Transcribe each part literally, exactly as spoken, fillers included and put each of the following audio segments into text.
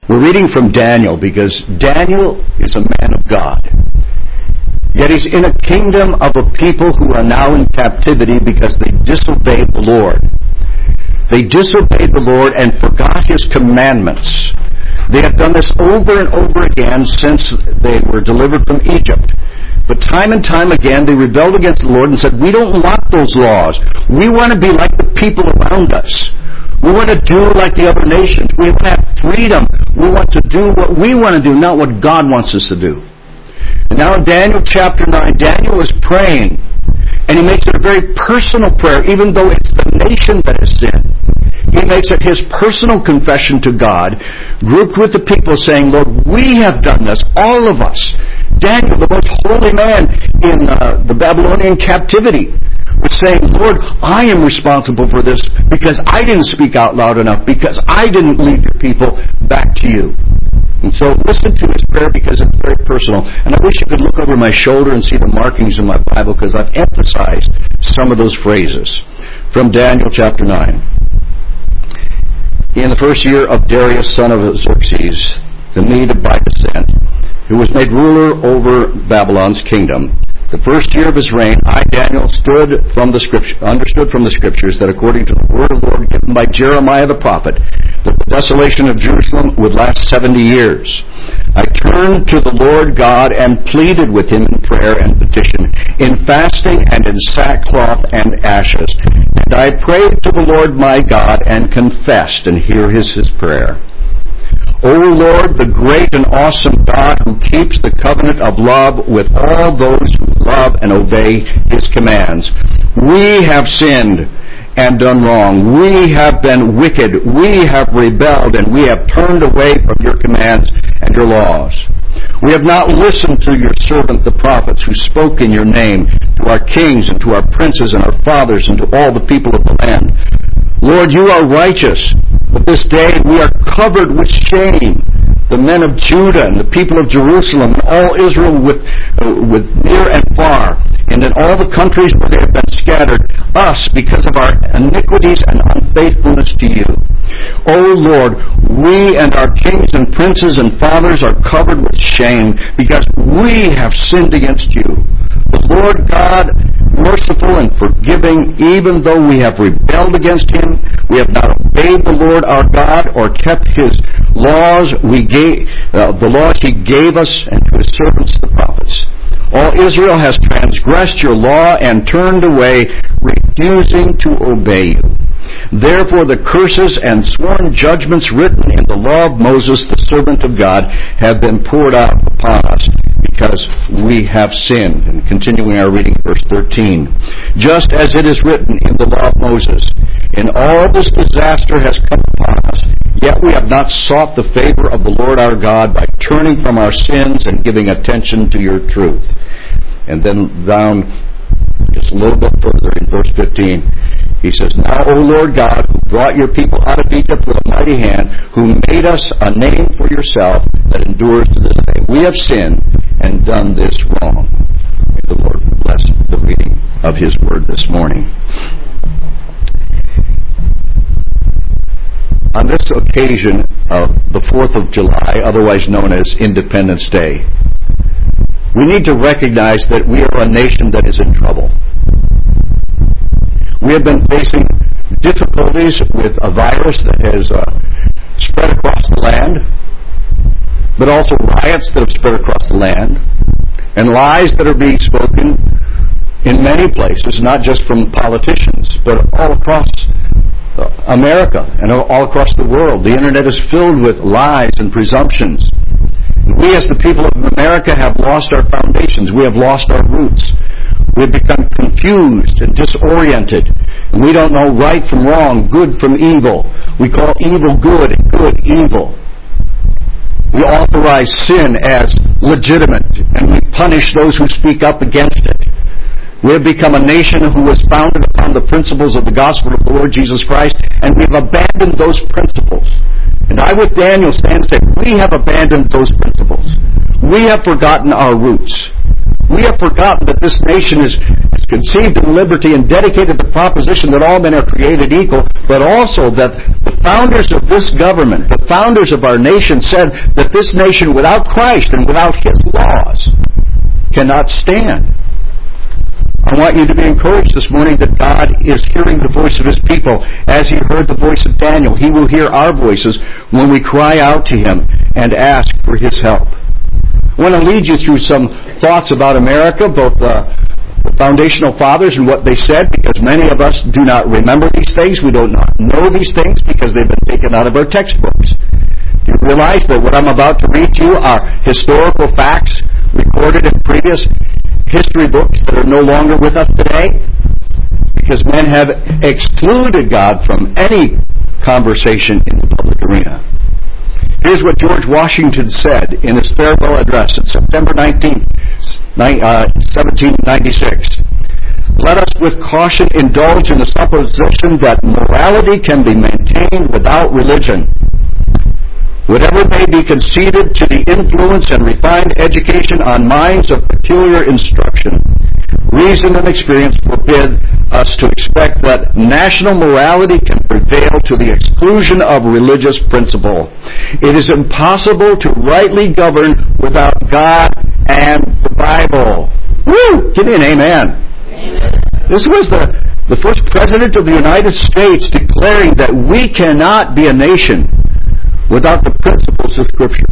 We're reading from Daniel because Daniel is a man of God. Yet he's in a kingdom of a people who are now in captivity because they disobeyed the Lord. They disobeyed the Lord and forgot His commandments. They have done this over and over again since they were delivered from Egypt. But time and time again they rebelled against the Lord and said, we don't want those laws. We want to be like the people around us. We want to do like the other nations. We want to have freedom. We want to do what we want to do, not what God wants us to do. And now in Daniel chapter nine, Daniel is praying. And he makes it a very personal prayer, even though it's the nation that has sinned. He makes it his personal confession to God, grouped with the people saying, Lord, we have done this, all of us. Daniel, the most holy man in uh, the Babylonian captivity, was saying, Lord, I am responsible for this because I didn't speak out loud enough, because I didn't lead your people back to you. And so listen to his prayer because it's very personal. And I wish you could look over my shoulder and see the markings in my Bible because I've emphasized some of those phrases. From Daniel chapter nine. In the first year of Darius, son of Xerxes, the Mede by descent, who was made ruler over Babylon's kingdom, the first year of his reign, I, Daniel, stood from the scripture, understood from the Scriptures that according to the word of the Lord given by Jeremiah the prophet, that the desolation of Jerusalem would last seventy years. I turned to the Lord God and pleaded with Him in prayer and petition, in fasting and in sackcloth and ashes. And I prayed to the Lord my God and confessed, and here is his prayer. O Lord, the great and awesome God who keeps the covenant of love with all those who love and obey His commands, we have sinned and done wrong. We have been wicked. We have rebelled, and we have turned away from your commands and your laws. We have not listened to your servant the prophets who spoke in your name, to our kings and to our princes and our fathers and to all the people of the land. Lord, you are righteous, but this day we are covered with shame, the men of Judah and the people of Jerusalem, and all Israel with, uh, with near and far, and in all the countries where they have been scattered, us because of our iniquities and unfaithfulness to you. O Lord, we and our kings and princes and fathers are covered with shame because we have sinned against you. The Lord God, merciful and forgiving, even though we have rebelled against Him, we have not obeyed the Lord our God or kept His laws, we gave, uh, the laws He gave us and to His servants the prophets. All Israel has transgressed your law and turned away, refusing to obey you. Therefore the curses and sworn judgments written in the law of Moses, the servant of God, have been poured out upon us, because we have sinned. And continuing our reading, verse thirteen. Just as it is written in the law of Moses, in all this disaster has come upon us, yet we have not sought the favor of the Lord our God by turning from our sins and giving attention to your truth. And then down just a little bit further in verse fifteen, he says, Now, O Lord God, who brought your people out of Egypt with a mighty hand, who made us a name for yourself that endures to this day, we have sinned and done this wrong. May the Lord bless the reading of His Word this morning. On this occasion of the fourth of July, otherwise known as Independence Day, we need to recognize that we are a nation that is in trouble. We have been facing difficulties with a virus that has uh, spread across the land, but also riots that have spread across the land, and lies that are being spoken in many places, not just from politicians, but all across America and all across the world. The internet is filled with lies and presumptions. We as the people of America have lost our foundations. We have lost our roots. We've become confused and disoriented. And we don't know right from wrong, good from evil. We call evil good and good evil. We authorize sin as legitimate, and we punish those who speak up against it. We have become a nation who was founded upon the principles of the gospel of the Lord Jesus Christ, and we've abandoned those principles. And I, with Daniel, stand and say, we have abandoned those principles. We have forgotten our roots. We have forgotten that this nation is, is conceived in liberty and dedicated the proposition that all men are created equal, but also that the founders of this government, the founders of our nation, said that this nation without Christ and without His laws cannot stand. I want you to be encouraged this morning that God is hearing the voice of His people. As He heard the voice of Daniel, He will hear our voices when we cry out to Him and ask for His help. I want to lead you through some thoughts about America, both uh, the foundational fathers and what they said, because many of us do not remember these things. We don't know these things because they've been taken out of our textbooks. Do you realize that what I'm about to read to you are historical facts recorded in previous history books that are no longer with us today? Because men have excluded God from any conversation in the public arena. Here's what George Washington said in his farewell address on September nineteenth, seventeen ninety-six. Let us with caution indulge in the supposition that morality can be maintained without religion. Whatever may be conceded to the influence and refined education on minds of peculiar instruction, reason and experience forbid us to expect that national morality can prevail to the exclusion of religious principle. It is impossible to rightly govern without God and the Bible. Woo! Give me an amen. Amen. This was the, the first president of the United States declaring that we cannot be a nation without the principles of Scripture.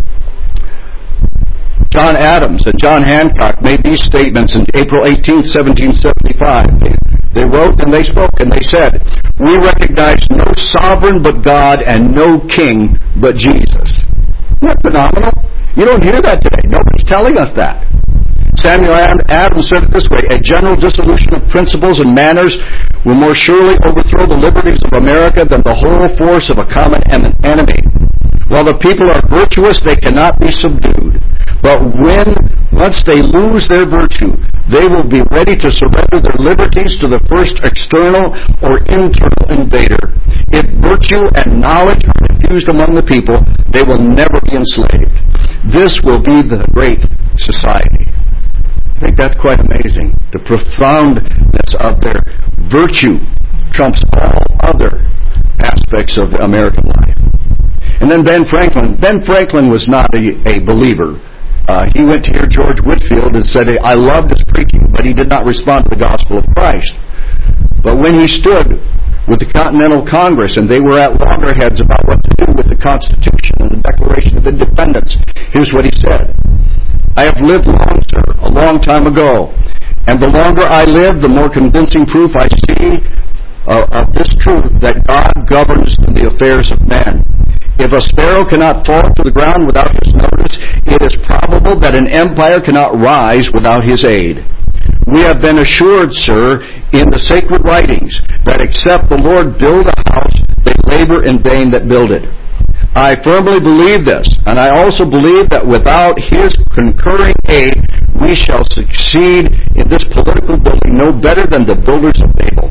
John Adams and John Hancock made these statements on April eighteenth, seventeen seventy-five. They, they wrote and they spoke and they said, "We recognize no sovereign but God and no king but Jesus." Isn't that phenomenal? You don't hear that today. Nobody's telling us that. Samuel Adams said it this way: "A general dissolution of principles and manners will more surely overthrow the liberties of America than the whole force of a common enemy. While the people are virtuous, they cannot be subdued. But when, once they lose their virtue, they will be ready to surrender their liberties to the first external or internal invader. If virtue and knowledge are diffused among the people, they will never be enslaved. This will be the great society." I think that's quite amazing. The profoundness of their virtue trumps all other aspects of American life. And then Ben Franklin. Ben Franklin was not a, a believer. Uh, he went to hear George Whitefield and said, "I loved his preaching," but he did not respond to the gospel of Christ. But when he stood with the Continental Congress and they were at loggerheads about what to do with the Constitution and the Declaration of Independence, here's what he said: "I have lived long, sir, a long time ago, and the longer I live, the more convincing proof I see uh, of this truth, that God governs the affairs of men. If a sparrow cannot fall to the ground without His notice, it is probable that an empire cannot rise without His aid. We have been assured, sir, in the sacred writings, that except the Lord build a house, they labor in vain that build it. I firmly believe this, and I also believe that without His concurring aid, we shall succeed in this political building no better than the builders of Babel.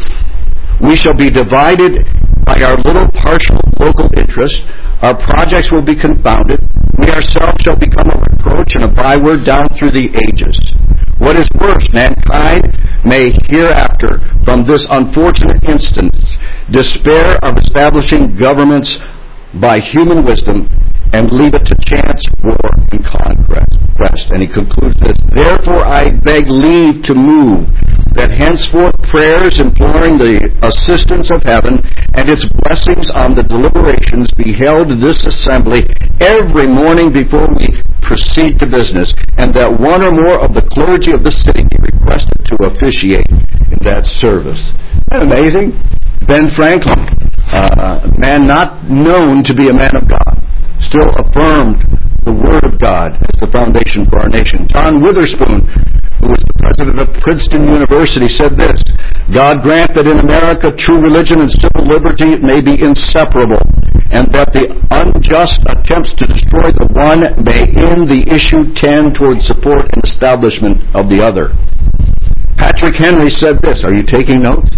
We shall be divided by our little partial local interests. Our projects will be confounded. We ourselves shall become a reproach and a byword down through the ages. What is worse, mankind may hereafter, from this unfortunate instance, despair of establishing governments by human wisdom and leave it to chance, war, and conquest." And he concludes this: "Therefore I beg leave to move that henceforth prayers imploring the assistance of heaven and its blessings on the deliberations be held in this assembly every morning before we proceed to business, and that one or more of the clergy of the city be requested to officiate in that service." Isn't that amazing? Ben Franklin, uh, a man not known to be a man of God, still affirmed the Word of God as the foundation for our nation. John Witherspoon, who was the president of Princeton University, said this: "God grant that in America true religion and civil liberty may be inseparable, and that the unjust attempts to destroy the one may in the issue tend toward support and establishment of the other." Patrick Henry said this. Are you taking notes?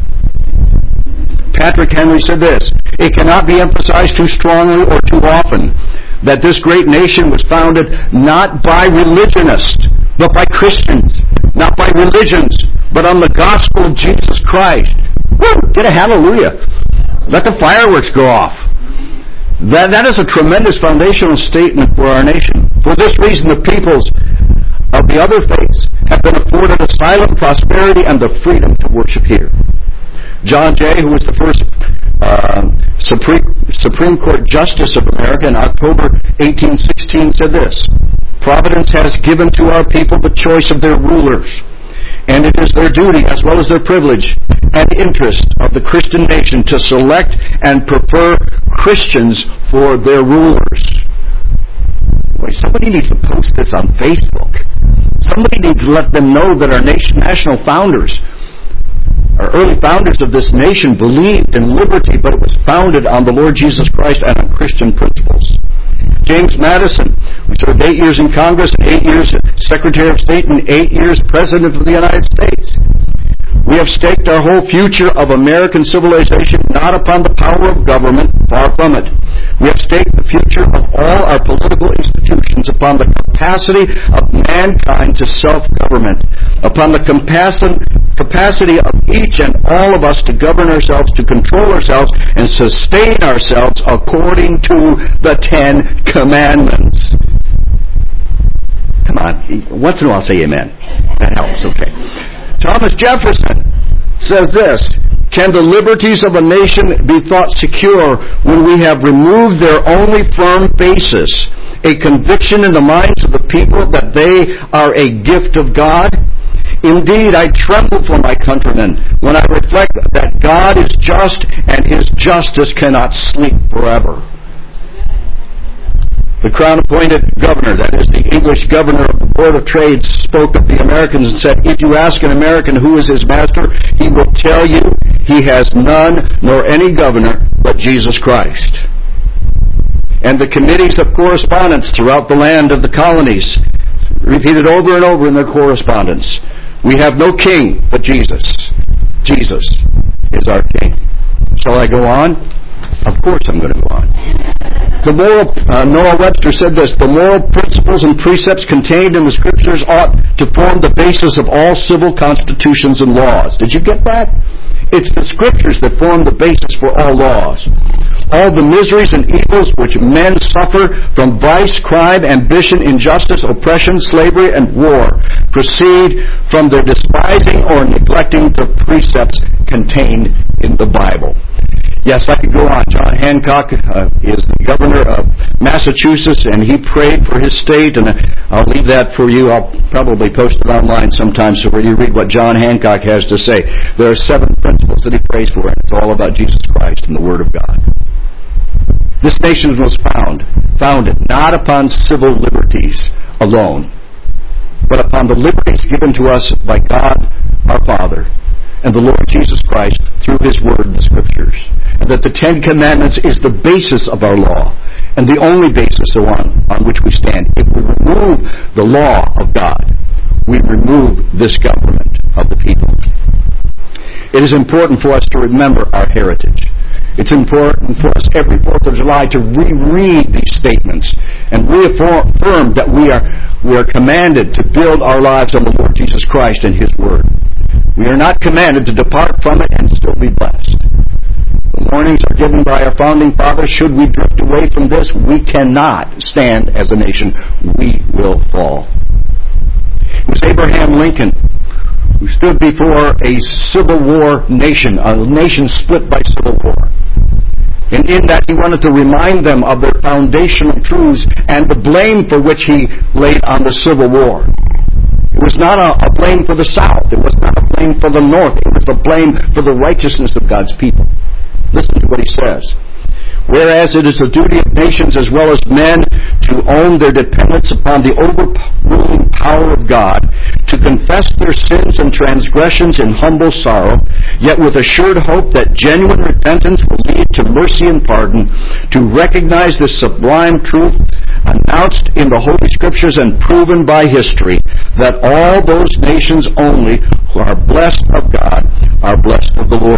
Patrick Henry said this: "It cannot be emphasized too strongly or too often that this great nation was founded not by religionists, but by Christians, not by religions, but on the gospel of Jesus Christ. Woo! Get a hallelujah. Let the fireworks go off. That, that is a tremendous foundational statement for our nation. For this reason, the peoples of the other faiths have been afforded asylum, prosperity, and the freedom to worship here. John Jay, who was the first uh, Supreme, Supreme Court Justice of America in October eighteen sixteen, said this: Providence has given to our people the choice of their rulers, and it is their duty as well as their privilege and interest of the Christian nation to select and prefer Christians for their rulers. Boy, somebody needs to post this on Facebook. Somebody needs to let them know that our nation, national founders, our early founders of this nation believed in liberty, but it was founded on the Lord Jesus Christ and on Christian principles. James Madison, who served eight years in Congress, eight years Secretary of State, and eight years President of the United States. We have staked our whole future of American civilization not upon the power of government, far from it. We have staked the future of all our political institutions upon the capacity of mankind to self-government, upon the capacity of each and all of us to govern ourselves, to control ourselves, and sustain ourselves according to the Ten Commandments. Come on, once in a while say amen. That helps, okay. Thomas Jefferson says this: Can the liberties of a nation be thought secure when we have removed their only firm basis, a conviction in the minds of the people that they are a gift of God? Indeed, I tremble for my countrymen when I reflect that God is just and His justice cannot sleep forever. The Crown-appointed governor, that is the English governor of the Board of Trade, spoke of the Americans and said, if you ask an American who is his master, he will tell you he has none nor any governor but Jesus Christ. And the committees of correspondence throughout the land of the colonies repeated over and over in their correspondence, we have no king but Jesus. Jesus is our king. Shall I go on? Of course I'm going to go on. The moral, uh, Noah Webster said this: the moral principles and precepts contained in the Scriptures ought to form the basis of all civil constitutions and laws. Did you get that? It's the Scriptures that form the basis for all laws. All the miseries and evils which men suffer from vice, crime, ambition, injustice, oppression, slavery, and war proceed from their despising or neglecting the precepts contained in the Bible. Yes, I could go on. John Hancock uh, is the governor of Massachusetts, and he prayed for his state, and I'll leave that for you. I'll probably post it online sometime so where you read what John Hancock has to say. There are seven principles that he prays for, and it's all about Jesus Christ and the Word of God. This nation was found, founded not upon civil liberties alone, but upon the liberties given to us by God our Father and the Lord Jesus Christ through His Word, the Scriptures. And that the Ten Commandments is the basis of our law and the only basis on, on which we stand. If we remove the law of God, we remove this government of the people. It is important for us to remember our heritage. It's important for us every fourth of July to reread these statements and reaffirm that we are, we are commanded to build our lives on the Lord Jesus Christ and His Word. We are not commanded to depart from it and still be blessed. The warnings are given by our founding fathers. Should we drift away from this, we cannot stand as a nation. We will fall. It was Abraham Lincoln who stood before a Civil War nation, a nation split by Civil War. And in that he wanted to remind them of their foundational truths and the blame for which he laid on the Civil War. It was not a, a blame for the South. It was not a blame for the North. It was a blame for the righteousness of God's people. Listen to what he says. Whereas it is the duty of nations as well as men to own their dependence upon the overruling power of God, to confess their sins and transgressions in humble sorrow, yet with assured hope that genuine repentance will lead to mercy and pardon, to recognize the sublime truth announced in the Holy Scriptures and proven by history, that all those nations only who are blessed of God are blessed of the Lord,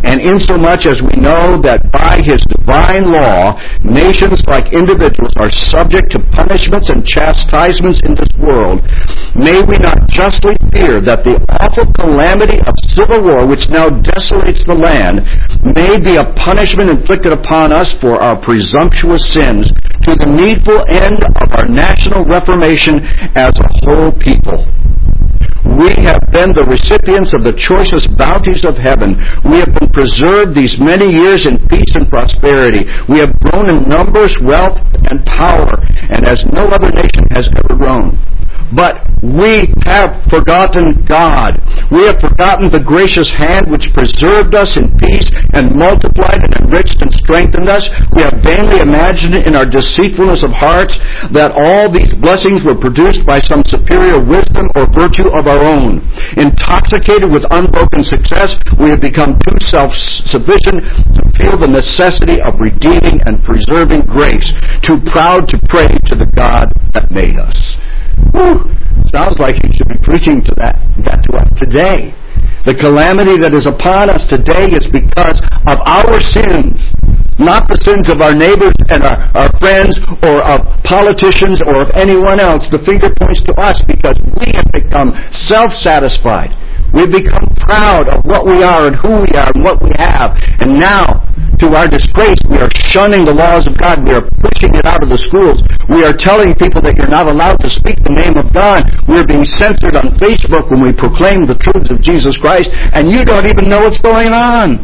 And insomuch as we know that by His divine law, nations like individuals are subject to punishments and chastisements in this world, may we not justly fear that the awful calamity of civil war, which now desolates the land, may be a punishment inflicted upon us for our presumptuous sins, to the needful end of our national reformation as a whole people. We have been the recipients of the choicest bounties of heaven. We have been preserved these many years in peace and prosperity. We have grown in numbers, wealth, and power, and as no other nation has ever grown. But we have forgotten God. We have forgotten the gracious hand which preserved us in peace and multiplied and enriched and strengthened us. We have vainly imagined in our deceitfulness of hearts that all these blessings were produced by some superior wisdom or virtue of our own. Intoxicated with unbroken success, we have become too self-sufficient to feel the necessity of redeeming and preserving grace, too proud to pray to the God that made us. Whew. Sounds like he should be preaching to that, that to us today. The calamity that is upon us today is because of our sins, not the sins of our neighbors and our, our friends or of politicians or of anyone else. The finger points to us because we have become self-satisfied. We've become proud of what we are and who we are and what we have. And now, to our disgrace, we are shunning the laws of God. We are pushing it out of the schools. We are telling people that you're not allowed to speak the name of God. We're being censored on Facebook when we proclaim the truths of Jesus Christ, and you don't even know what's going on.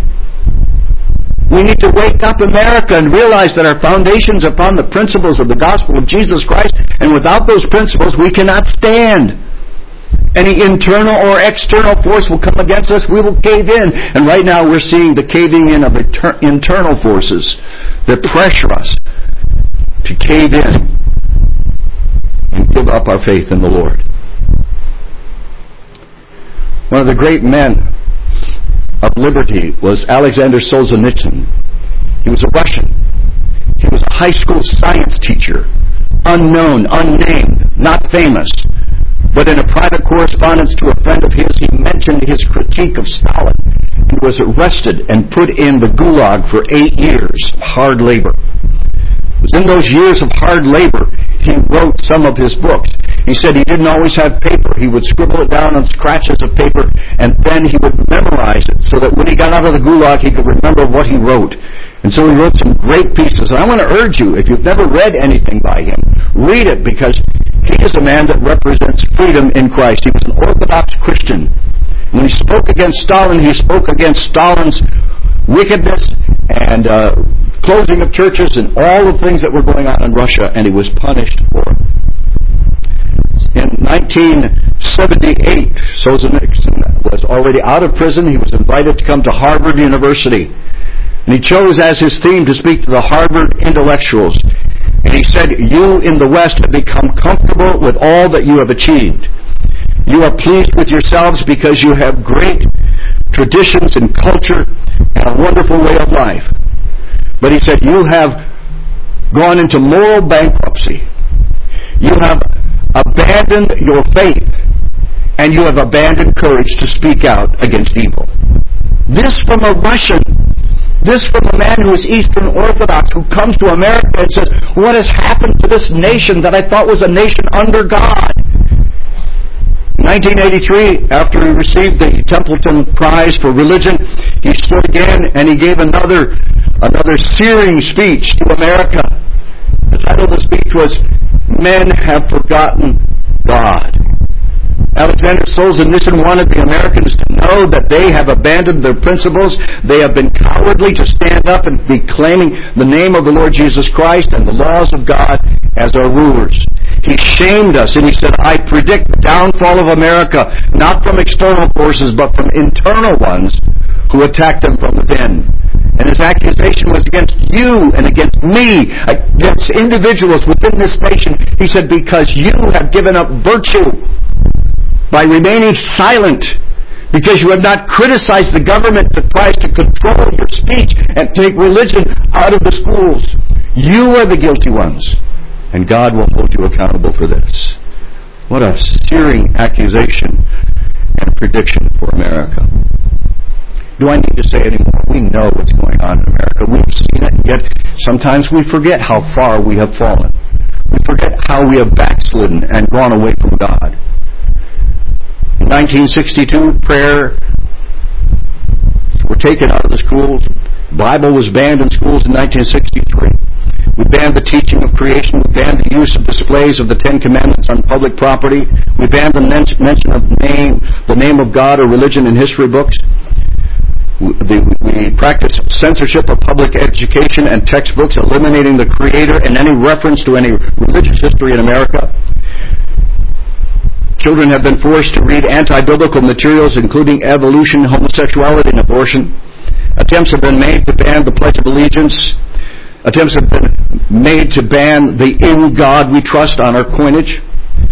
We need to wake up America and realize that our foundations are upon the principles of the gospel of Jesus Christ, and without those principles, we cannot stand. Any internal or external force will come against us, we will cave in. And right now we're seeing the caving in of inter- internal forces that pressure us to cave in and give up our faith in the Lord. One of the great men of liberty was Alexander Solzhenitsyn. He was a Russian. He was a high school science teacher, unknown, unnamed, not famous. But in a private correspondence to a friend of his, he mentioned his critique of Stalin. He was arrested and put in the Gulag for eight years of hard labor. It was in those years of hard labor he wrote some of his books. He said he didn't always have paper. He would scribble it down on scratches of paper, and then he would memorize it so that when he got out of the Gulag, he could remember what he wrote. And so he wrote some great pieces. And I want to urge you, if you've never read anything by him, read it, because he is a man that represents freedom in Christ. He was an Orthodox Christian. When he spoke against Stalin, he spoke against Stalin's wickedness and uh, closing of churches and all the things that were going on in Russia, and he was punished for it. In nineteen seventy-eight, Solzhenitsyn was already out of prison. He was invited to come to Harvard University. And he chose as his theme to speak to the Harvard intellectuals. And he said, "You in the West have become comfortable with all that you have achieved. You are pleased with yourselves because you have great traditions and culture and a wonderful way of life. But," he said, "you have gone into moral bankruptcy. You have abandoned your faith, and you have abandoned courage to speak out against evil." This from a Russian. This from a man who is Eastern Orthodox, who comes to America and says, "What has happened to this nation that I thought was a nation under God?" In nineteen eighty-three, after he received the Templeton Prize for Religion, he stood again and he gave another another searing speech to America. The title of the speech was, "Men Have Forgotten God." Alexander Solzhenitsyn wanted the Americans to know that they have abandoned their principles. They have been cowardly to stand up and be claiming the name of the Lord Jesus Christ and the laws of God as our rulers. He shamed us, and he said, "I predict the downfall of America, not from external forces, but from internal ones who attack them from within." And his accusation was against you and against me, against individuals within this nation. He said, "Because you have given up virtue by remaining silent, because you have not criticized the government that tries to control your speech and take religion out of the schools. You are the guilty ones, and God will hold you accountable for this." What a searing accusation and prediction for America. Do I need to say anymore? We know what's going on in America. We've seen it, yet sometimes we forget how far we have fallen. We forget how we have backslidden and gone away from God. In nineteen sixty-two, prayer were taken out of the schools. Bible was banned in schools in nineteen sixty-three. We banned the teaching of creation. We banned the use of displays of the Ten Commandments on public property. We banned the mention of name, the name of God or religion in history books. We, we practiced censorship of public education and textbooks, eliminating the Creator and any reference to any religious history in America. Children have been forced to read anti-biblical materials, including evolution, homosexuality, and abortion. Attempts have been made to ban the Pledge of Allegiance. Attempts have been made to ban the "In God We Trust" on our coinage.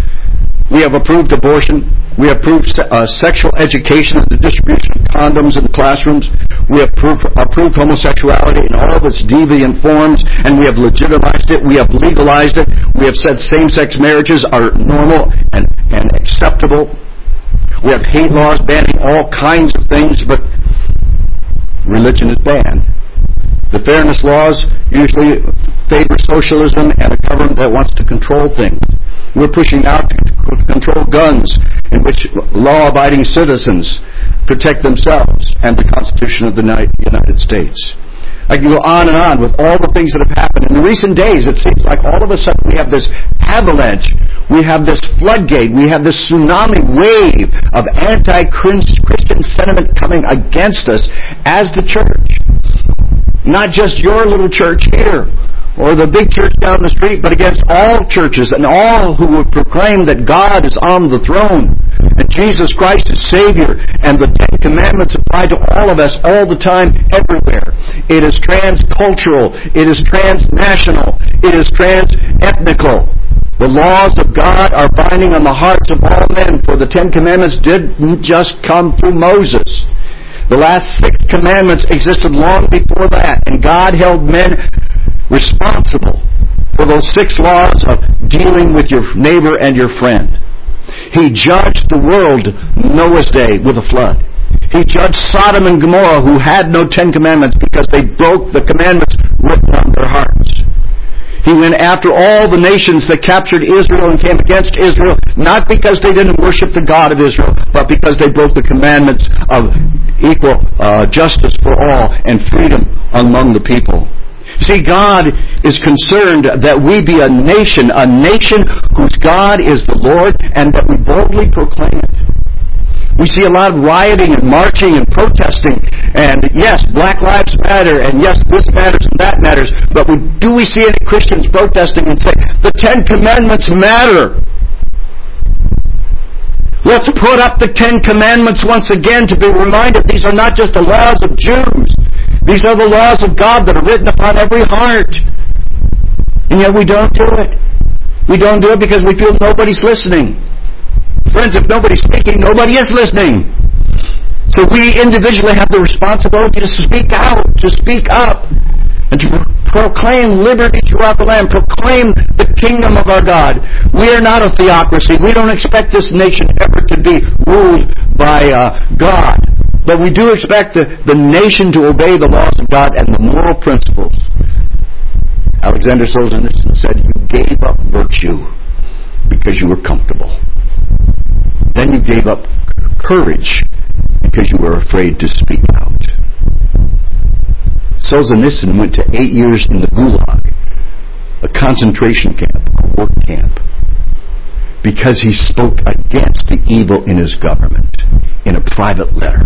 We have approved abortion. We have approved uh, sexual education and the distribution of condoms in the classrooms. We have approved, approved homosexuality in all of its deviant forms, and we have legitimized it. We have legalized it. We have said same-sex marriages are normal and, and acceptable. We have hate laws banning all kinds of things, but religion is banned. The fairness laws usually favor socialism and a government that wants to control things. We're pushing out to control guns, in which law-abiding citizens protect themselves and the Constitution of the United States. I can go on and on with all the things that have happened. In recent days, it seems like all of a sudden we have this avalanche. We have this floodgate. We have this tsunami wave of anti-Christian sentiment coming against us as the church. Not just your little church here or the big church down the street, but against all churches and all who would proclaim that God is on the throne and Jesus Christ is Savior, and the Ten Commandments apply to all of us all the time, everywhere. It is transcultural. It is transnational. It is trans-ethnical. The laws of God are binding on the hearts of all men, for the Ten Commandments didn't just come through Moses. The last six commandments existed long before that, and God held men responsible for those six laws of dealing with your neighbor and your friend. He judged the world Noah's day with a flood. He judged Sodom and Gomorrah, who had no Ten Commandments because they broke the commandments written on their hearts. He went after all the nations that captured Israel and came against Israel, not because they didn't worship the God of Israel, but because they broke the commandments of equal uh, justice for all and freedom among the people. See, God is concerned that we be a nation, a nation whose God is the Lord, and that we boldly proclaim it. We see a lot of rioting and marching and protesting, and yes, Black Lives Matter, and yes, this matters and that matters, but we, do we see any Christians protesting and say, the Ten Commandments matter? Let's put up the Ten Commandments once again to be reminded these are not just the laws of Jews. These are the laws of God that are written upon every heart. And yet we don't do it. We don't do it because we feel nobody's listening. Friends, if nobody's speaking, nobody is listening. So we individually have the responsibility to speak out, to speak up, and to proclaim liberty throughout the land, proclaim the kingdom of our God. We are not a theocracy. We don't expect this nation ever to be ruled by uh, God. But we do expect the, the nation to obey the laws of God and the moral principles. Alexander Solzhenitsyn said, you gave up virtue because you were comfortable. Then you gave up courage because you were afraid to speak out. Solzhenitsyn went to eight years in the Gulag, a concentration camp, a work camp, because he spoke against the evil in his government in a private letter.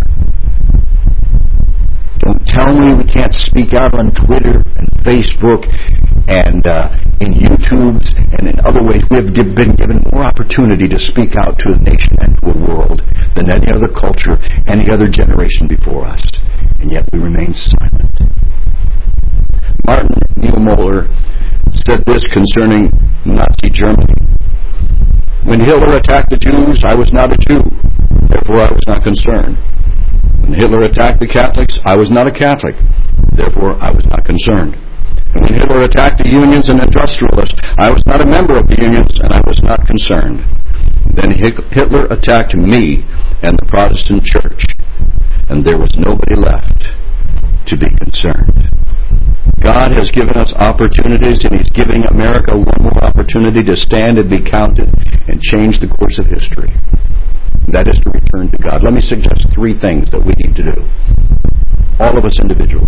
Don't tell me we can't speak out on Twitter and Facebook and uh, in YouTubes and in other ways. We have been given more opportunity to speak out to a nation and to a world than any other culture, any other generation before us. And yet we remain silent. Martin Niemöller said this concerning Nazi Germany. When Hitler attacked the Jews, I was not a Jew. Therefore, I was not concerned. When Hitler attacked the Catholics, I was not a Catholic. Therefore, I was not concerned. And when Hitler attacked the unions and industrialists, I was not a member of the unions, and I was not concerned. Then Hitler attacked me and the Protestant church. and there was nobody left to be concerned. God has given us opportunities, and He's giving America one more opportunity to stand and be counted and change the course of history. That is to return to God. Let me suggest three things that we need to do, all of us individually.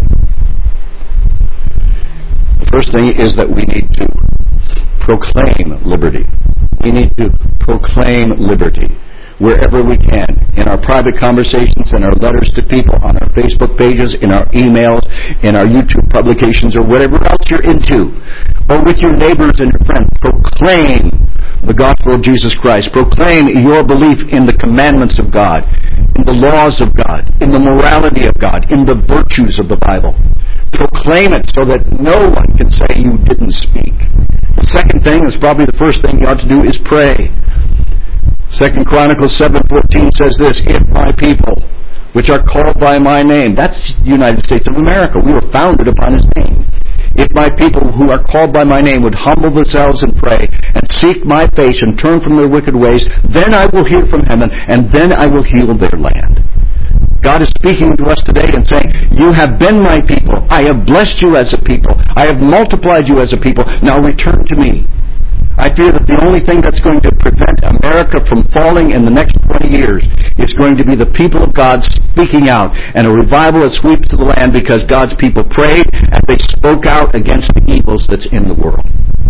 The first thing is that we need to proclaim liberty. We need to proclaim liberty wherever we can, in our private conversations, in our letters to people, on our Facebook pages, in our emails, in our YouTube publications, or whatever else you're into, or with your neighbors and your friends. Proclaim the gospel of Jesus Christ. Proclaim your belief in the commandments of God, in the laws of God, in the morality of God, in the virtues of the Bible. Proclaim it so that no one can say you didn't speak. The second thing, is probably the first thing you ought to do, is pray. Second Chronicles seven fourteen says this, "If my people, which are called by my name," that's the United States of America. We were founded upon His name. "If my people who are called by my name would humble themselves and pray and seek my face and turn from their wicked ways, then I will hear from heaven, and then I will heal their land." God is speaking to us today and saying, you have been my people. I have blessed you as a people. I have multiplied you as a people. Now return to me. I fear that the only thing that's going to prevent America from falling in the next twenty years is going to be the people of God speaking out, and a revival that sweeps the land because God's people prayed and they spoke out against the evils that's in the world.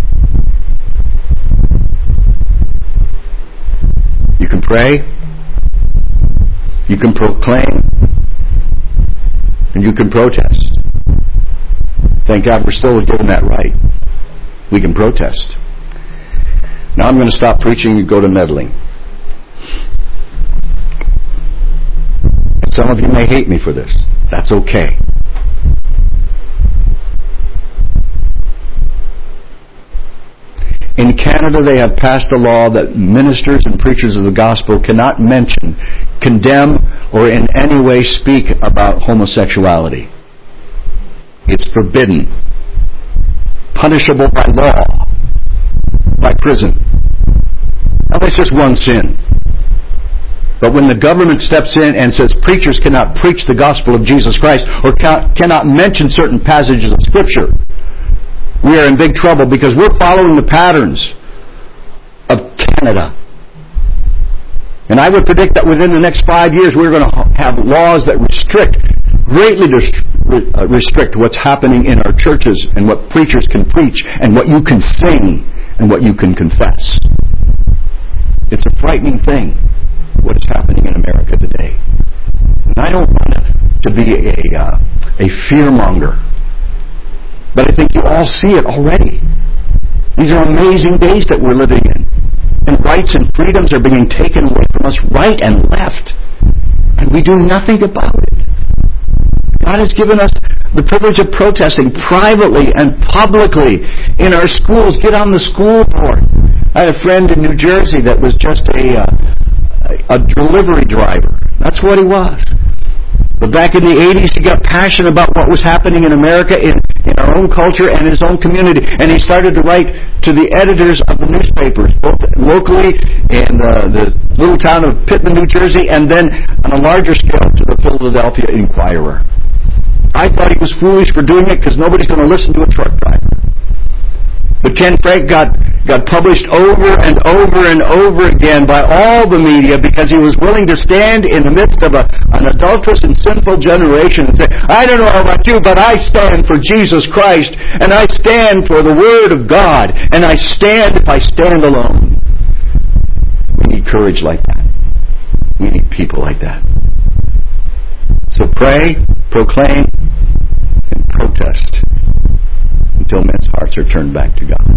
You can pray, you can proclaim, and you can protest. Thank God we're still given that right. We can protest. Now I'm going to stop preaching and go to meddling. And some of you may hate me for this. That's okay. In Canada, they have passed a law that ministers and preachers of the gospel cannot mention, condemn, or in any way speak about homosexuality. It's forbidden. Punishable by law. By prison. Now that's just one sin. But when the government steps in and says preachers cannot preach the gospel of Jesus Christ or cannot mention certain passages of Scripture, we are in big trouble because we're following the patterns of Canada. And I would predict that within the next five years we're going to have laws that restrict, greatly restrict what's happening in our churches and what preachers can preach and what you can sing and what you can confess. It's a frightening thing, what is happening in America today. And I don't want to be a, uh, a fearmonger, but I think you all see it already. These are amazing days that we're living in. And rights and freedoms are being taken away from us right and left. And we do nothing about it. God has given us the privilege of protesting privately and publicly in our schools. Get on the school board. I had a friend in New Jersey that was just a, uh, a delivery driver. That's what he was. But back in the eighties, he got passionate about what was happening in America, in, in our own culture and his own community. And he started to write to the editors of the newspapers, both locally in uh, the little town of Pittman, New Jersey, and then on a larger scale to the Philadelphia Inquirer. I thought he was foolish for doing it because nobody's going to listen to a truck driver. But Ken Frank got, got published over and over and over again by all the media because he was willing to stand in the midst of a, an adulterous and sinful generation and say, I don't know about you, but I stand for Jesus Christ, and I stand for the Word of God, and I stand if I stand alone. We need courage like that. We need people like that. So pray, proclaim, and protest until men's hearts are turned back to God.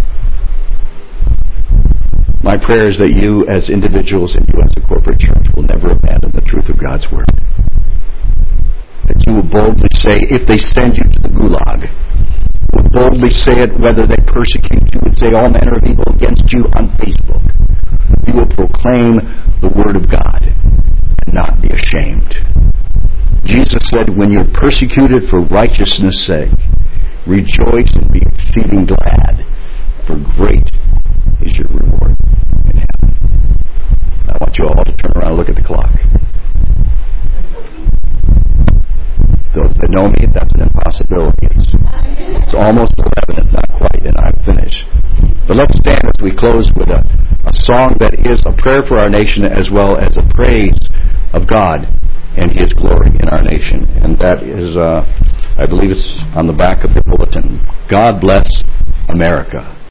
My prayer is that you as individuals and you as a corporate church will never abandon the truth of God's Word. That you will boldly say, if they send you to the gulag, will boldly say it whether they persecute you and say all manner of evil against you on Facebook. You will proclaim the Word of God and not be ashamed. Jesus said, when you're persecuted for righteousness' sake, rejoice and be exceeding glad, for great is your reward in heaven. I want you all to turn around and look at the clock. almost eleven. It's not quite, and I'm finished. But let's stand as we close with a, a song that is a prayer for our nation as well as a praise of God and His glory in our nation. And that is, uh, I believe it's on the back of the bulletin. God bless America.